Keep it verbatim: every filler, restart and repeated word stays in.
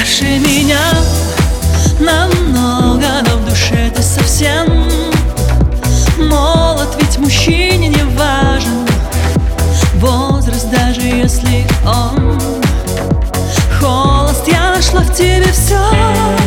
старше меня намного, но в душе ты совсем молод, ведь мужчине не важен возраст, даже если он холост. Я нашла в тебе все,